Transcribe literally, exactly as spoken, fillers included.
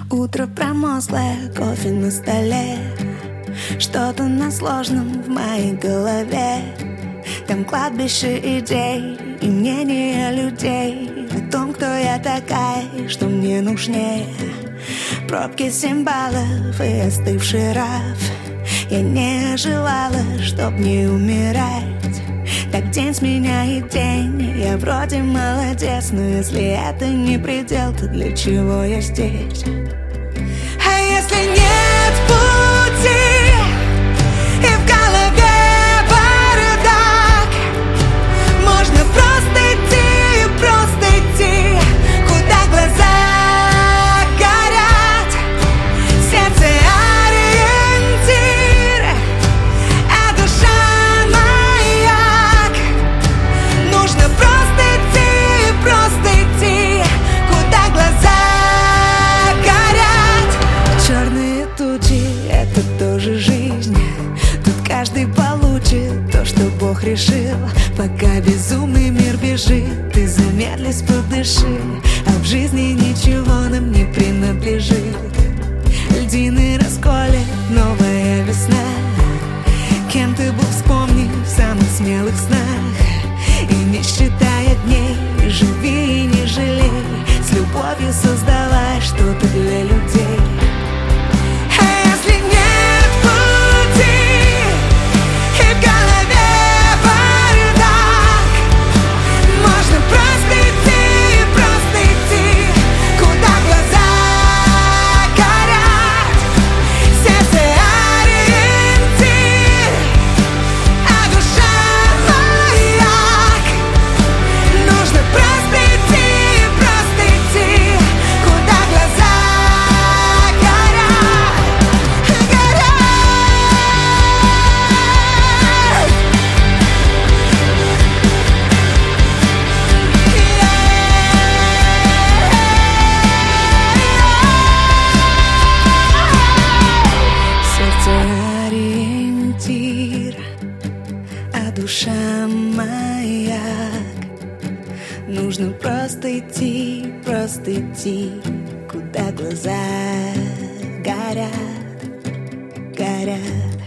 Утро промозглое, кофе на столе, что-то на сложном в моей голове. Там кладбище идей и мнения людей о том, кто я такая, что мне нужнее. Пробки семь баллов и остывший раф. Я не желала, чтоб не умирать. Так день сменяет день, я вроде молодец, но если это не предел, то для чего я здесь? А если нет пути, и в голове бардак, можно просто идти, просто идти, куда глаза горят. Сердце ориентир, а душа маяк. Нужно просто идти, просто идти, куда глаза горят. Черные тучи — это тоже жизнь. Тут каждый получит то, что Бог решил. Пока безумный мир бежит, ты замедлись, подыши. А в жизни ничего нам не принадлежит. Льдины расколет новая весна. Кем ты был, вспомни в самых смелых снах. И не считая дней, живи и не жалей. С любовью создавай что-то для людей. А если нет пути, и в голове бардак, можно просто идти, просто идти, куда глаза горят. Сердце ориентир, а душа маяк. Нужно просто идти, просто идти, куда глаза горят, горят. Сердце ориентир, а душа маяк. Нужно просто идти, просто идти, куда глаза горят, горят.